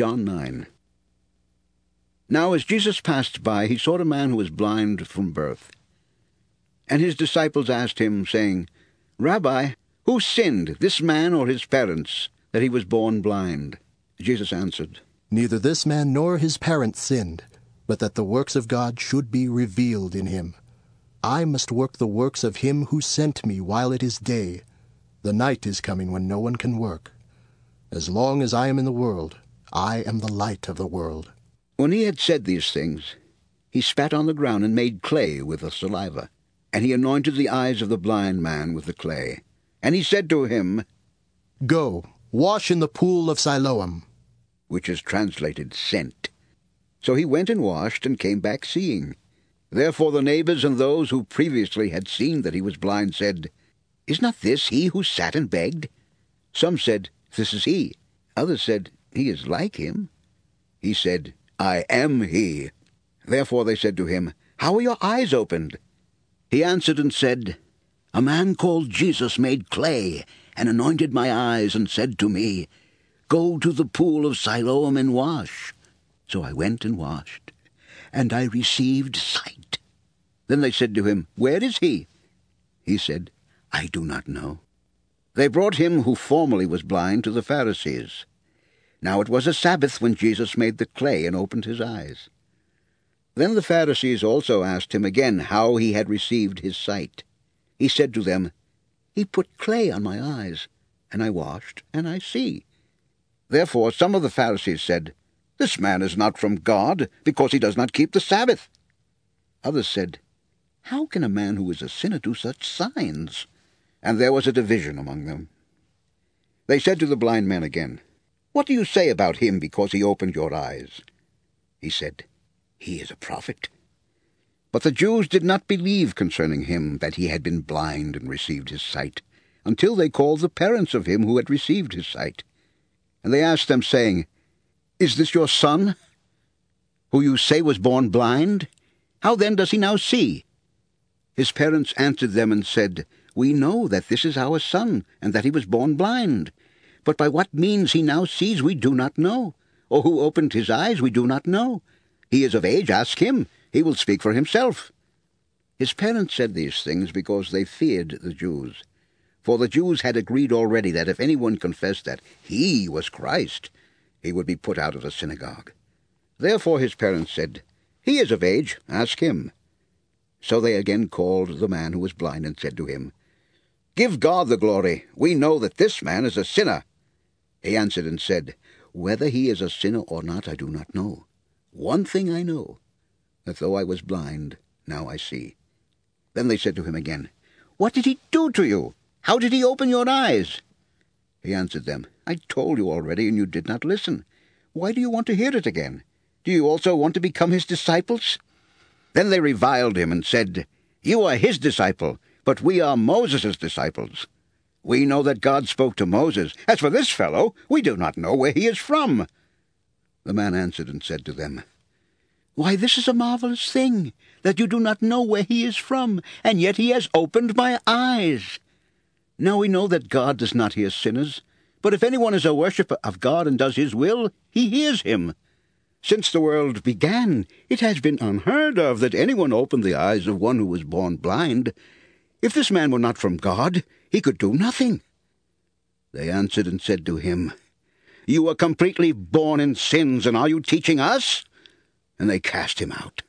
John 9. Now as Jesus passed by, he saw a man who was blind from birth. And his disciples asked him, saying, Rabbi, who sinned, this man or his parents, that he was born blind? Jesus answered, Neither this man nor his parents sinned, but that the works of God should be revealed in him. I must work the works of him who sent me while it is day. The night is coming when no one can work. As long as I am in the world, I am the light of the world. When he had said these things, he spat on the ground and made clay with the saliva. And he anointed the eyes of the blind man with the clay. And he said to him, Go, wash in the pool of Siloam, which is translated sent. So he went and washed and came back seeing. Therefore the neighbors and those who previously had seen that he was blind said, Is not this he who sat and begged? Some said, This is he. Others said, He is like him. He said, I am he. Therefore they said to him, How are your eyes opened? He answered and said, A man called Jesus made clay, and anointed my eyes, and said to me, Go to the pool of Siloam and wash. So I went and washed, and I received sight. Then they said to him, Where is he? He said, I do not know. They brought him who formerly was blind to the Pharisees. Now it was a Sabbath when Jesus made the clay and opened his eyes. Then the Pharisees also asked him again how he had received his sight. He said to them, He put clay on my eyes, and I washed, and I see. Therefore some of the Pharisees said, This man is not from God, because he does not keep the Sabbath. Others said, How can a man who is a sinner do such signs? And there was a division among them. They said to the blind man again, What do you say about him because he opened your eyes? He said, He is a prophet. But the Jews did not believe concerning him that he had been blind and received his sight, until they called the parents of him who had received his sight. And they asked them, saying, Is this your son, who you say was born blind? How then does he now see? His parents answered them and said, We know that this is our son, and that he was born blind. But by what means he now sees we do not know, or who opened his eyes we do not know. He is of age, ask him. He will speak for himself. His parents said these things because they feared the Jews. For the Jews had agreed already that if anyone confessed that he was Christ, he would be put out of the synagogue. Therefore his parents said, He is of age, ask him. So they again called the man who was blind and said to him, Give God the glory. We know that this man is a sinner. He answered and said, Whether he is a sinner or not, I do not know. One thing I know, that though I was blind, now I see. Then they said to him again, What did he do to you? How did he open your eyes? He answered them, I told you already, and you did not listen. Why do you want to hear it again? Do you also want to become his disciples? Then they reviled him and said, You are his disciple, but we are Moses' disciples. We know that God spoke to Moses. As for this fellow, we do not know where he is from. The man answered and said to them, Why, this is a marvelous thing, that you do not know where he is from, and yet he has opened my eyes. Now we know that God does not hear sinners, but if anyone is a worshipper of God and does his will, he hears him. Since the world began, it has been unheard of that anyone opened the eyes of one who was born blind. If this man were not from God, he could do nothing. They answered and said to him, You are completely born in sins, and are you teaching us? And they cast him out.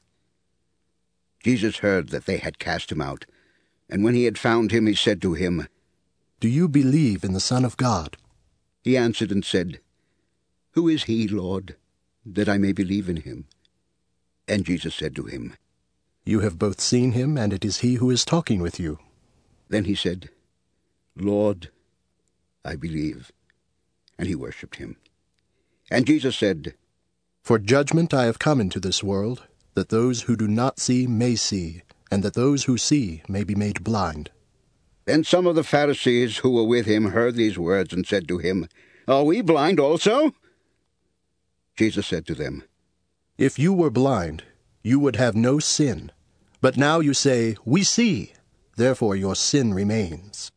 Jesus heard that they had cast him out, and when he had found him, he said to him, Do you believe in the Son of God? He answered and said, Who is he, Lord, that I may believe in him? And Jesus said to him, You have both seen him, and it is he who is talking with you. Then he said, Lord, I believe. And he worshipped him. And Jesus said, For judgment I have come into this world, that those who do not see may see, and that those who see may be made blind. Then some of the Pharisees who were with him heard these words and said to him, Are we blind also? Jesus said to them, If you were blind, you would have no sin. But now you say, We see, therefore your sin remains.